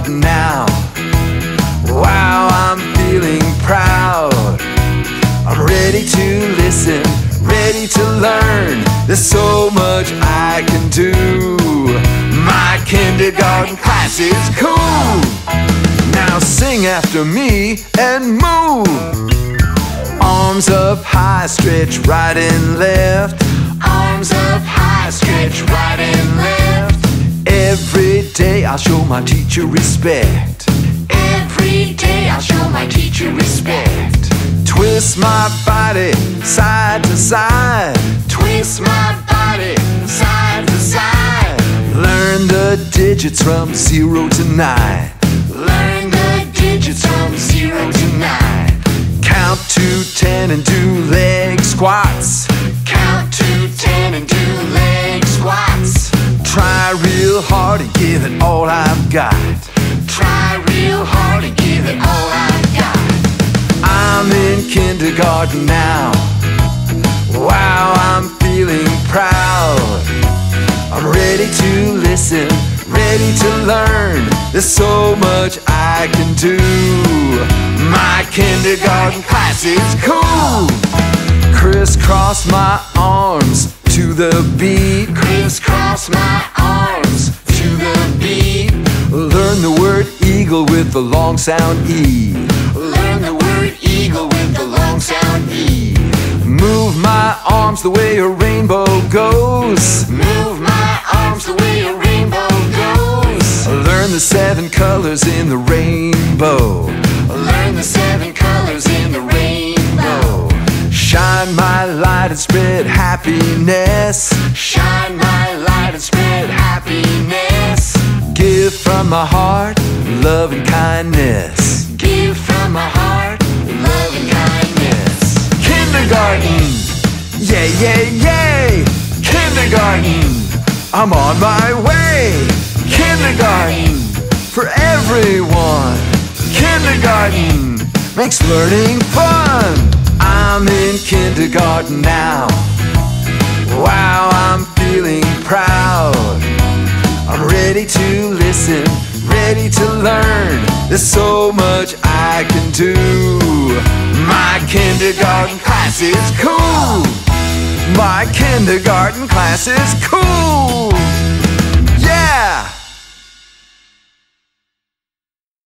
kindergarten now. Wow, I'm feeling proud. I'm ready to listen, ready to learn. There's so much I can do. My kindergarten class is cool. Now sing after me and move. Arms up high, stretch right and left. Arms up high, stretch right and left. Every day I'll show my teacher respect. Every day I'll show my teacher respect. Twist my body side to side. Twist my body side to side. Learn the digits from 0 to 9. Learn the digits from 0 to 9. Count to 10 and do leg squats. Count to 10 and do leg squats. Try real hard and give it all I've got. Try real hard and give it all I've got. I'm in kindergarten now. Wow, I'm feeling proud. I'm ready to listen, ready to learn. There's so much I can do. My kindergarten class is cool. Crisscross my arms to the beat. Crisscross my arms to the beat. Learn the word eagle with the long sound E. Learn the word eagle with the long sound E. Move my arms the way a rainbow goes. Move my arms the way a rainbow goes. Learn the 7 colors in the rainbow. Learn the 7 colors in the rainbow. Shine my light and spread happiness. Shine my light and spread happiness. Give from my heart, love and kindness. Give from my heart, love and kindness. Kindergarten, yay, yay, yay. Kindergarten, I'm on my way. Kindergarten, for everyone. Kindergarten, makes learning fun. I'm in kindergarten now. Wow, I'm feeling proud. I'm ready to listen, ready to learn. There's so much I can do. My kindergarten class is cool. My kindergarten class is cool.